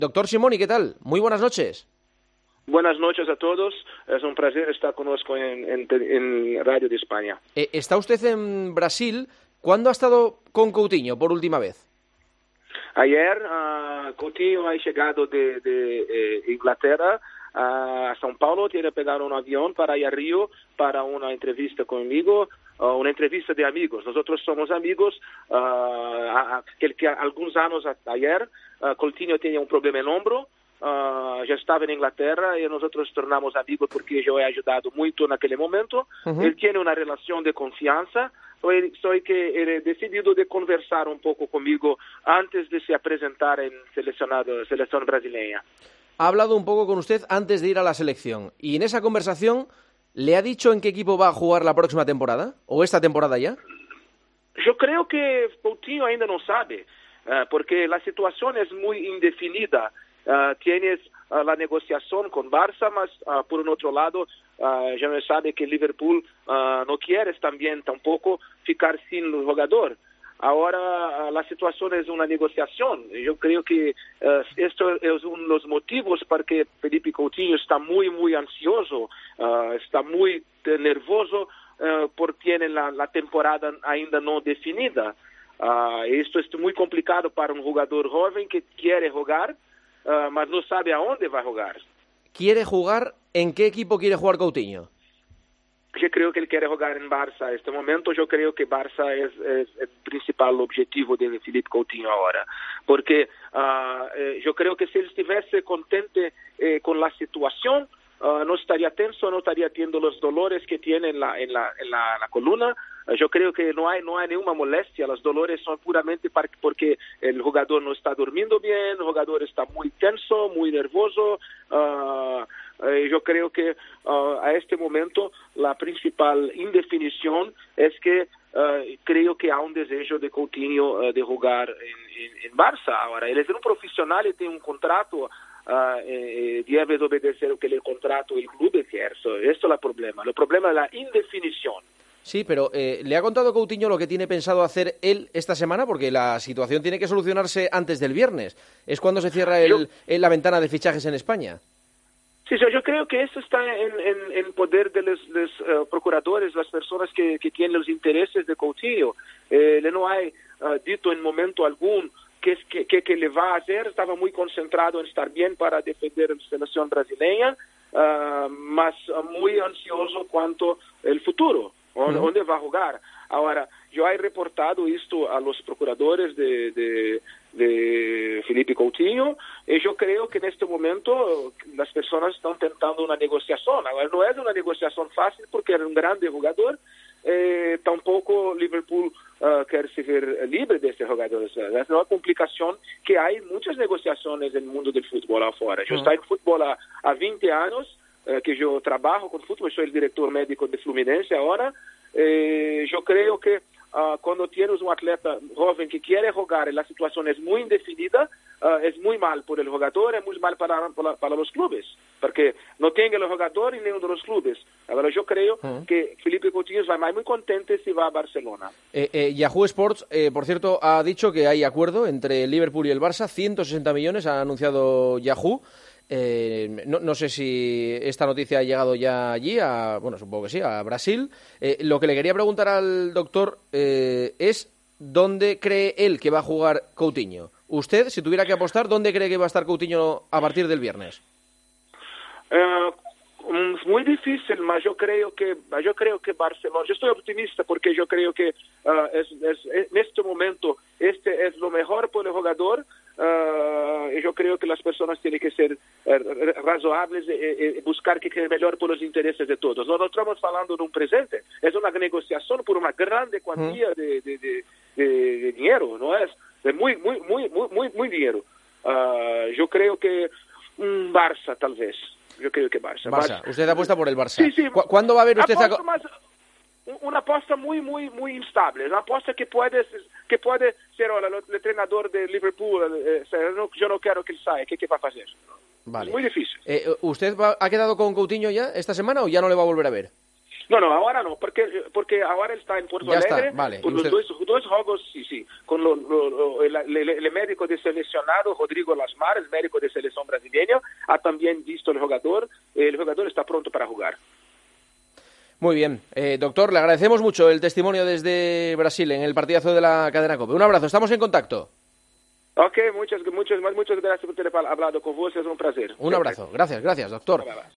Doctor Simoni, ¿qué tal? Muy buenas noches. Buenas noches a todos. Es un placer estar con nosotros en Radio de España. Está usted en Brasil. ¿Cuándo ha estado con Coutinho por última vez? Ayer Coutinho ha llegado de Inglaterra a São Paulo. Tiene que pegar un avión para ir a Río para una entrevista conmigo, una entrevista de amigos. Nosotros somos amigos. Que algunos años ayer Coutinho tenía un problema en el hombro. Ya estaba en Inglaterra y nosotros tornamos amigos porque yo he ayudado mucho en aquel momento. Él tiene una relación de confianza. Soy que he decidido de conversar un poco conmigo antes de se presentar en selección brasileña. Ha hablado un poco con usted antes de ir a la selección y en esa conversación ¿le ha dicho en qué equipo va a jugar la próxima temporada o esta temporada ya? Yo creo que Coutinho ainda no sabe, porque la situación es muy indefinida. Tienes la negociación con Barça, mas por un otro lado ya no sabe que Liverpool no quiere también tampoco ficar sin el jugador. Ahora la situación es una negociación. Yo creo que esto es uno de los motivos para que Felipe Coutinho está muy ansioso, está muy nervioso porque tiene la temporada ainda no definida. Esto es muy complicado para un jugador joven que quiere jugar, mas no sabe a dónde va a jugar. ¿Quiere jugar? ¿En qué equipo quiere jugar Coutinho? Yo creo que él quiere jugar en Barça. En este momento yo creo que Barça es el principal objetivo de Felipe Coutinho ahora. Porque yo creo que si él estuviese contento con la situación, no estaría tenso, no estaría teniendo los dolores que tiene en la columna. Yo creo que no hay ninguna molestia. Los dolores son puramente porque el jugador no está durmiendo bien, el jugador está muy tenso, muy nervioso. Yo creo que a este momento la principal indefinición es que creo que hay un deseo de Coutinho de jugar en Barça. Ahora, él es un profesional y tiene un contrato. Debe obedecer lo que el contrato el club quiere. Esto es el problema. El problema es la indefinición. Sí, pero ¿le ha contado Coutinho lo que tiene pensado hacer él esta semana? Porque la situación tiene que solucionarse antes del viernes. Es cuando se cierra la ventana de fichajes en España. Sí, yo creo que esto está en poder de los procuradores, las personas que tienen los intereses de Coutinho. Él no ha dicho en momento algún que le va a hacer. Estaba muy concentrado en estar bien para defender la selección brasileña, mas muy ansioso cuanto el futuro, dónde va a jugar. Ahora, yo he reportado esto a los procuradores de Felipe Coutinho y yo creo que en este momento las personas están tentando una negociación. Ahora, no es una negociación fácil porque era un grande jugador. Tampoco Liverpool quiere ser libre de este jugador. Es una complicación que hay muchas negociaciones en el mundo del fútbol afuera. Yo estoy en fútbol a 20 años que yo trabajo con fútbol, soy el director médico de Fluminense ahora. Yo creo que cuando tienes un atleta joven que quiere jugar y la situación es muy indefinida, es muy mal por el jugador, es muy mal para los clubes, porque no tiene el jugador en ninguno de los clubes. Ahora yo creo que Felipe Coutinho va muy contento si va a Barcelona. Yahoo Sports, por cierto, ha dicho que hay acuerdo entre el Liverpool y el Barça, 160 millones ha anunciado Yahoo. No sé si esta noticia ha llegado ya allí, bueno, supongo que sí, a Brasil. Lo que le quería preguntar al doctor es ¿dónde cree él que va a jugar Coutinho? Usted, si tuviera que apostar, ¿dónde cree que va a estar Coutinho a partir del viernes? Muy difícil, mas yo creo que Barcelona. Yo estoy optimista porque yo creo que en este momento este es lo mejor por el jugador. Yo creo que las personas tienen que ser razonables y buscar que quede mejor por los intereses de todos. No estamos hablando de un presente, es una negociación por una grande cuantía de dinero, ¿no? Es muy dinero. Yo creo que Barça, tal vez. Yo creo que Barça. Usted apuesta por el Barça. Sí. ¿Cuándo va a ver usted una aposta muy instable, una aposta que puede ser ahora el entrenador de Liverpool, yo no quiero que él salga, ¿qué va a hacer? Vale. Muy difícil. ¿Usted ha quedado con Coutinho ya esta semana o ya no le va a volver a ver? No, ahora no, porque ahora está en Porto Alegre, vale. por los dos juegos, sí, con el médico de seleccionado, Rodrigo Lasmar, el médico de selección brasileña, ha también visto el jugador está pronto para jugar. Muy bien. Doctor, le agradecemos mucho el testimonio desde Brasil en el partidazo de la cadena COPE. Un abrazo, estamos en contacto. Ok, muchas gracias por haber hablado con vos, es un placer. Un abrazo, gracias, doctor.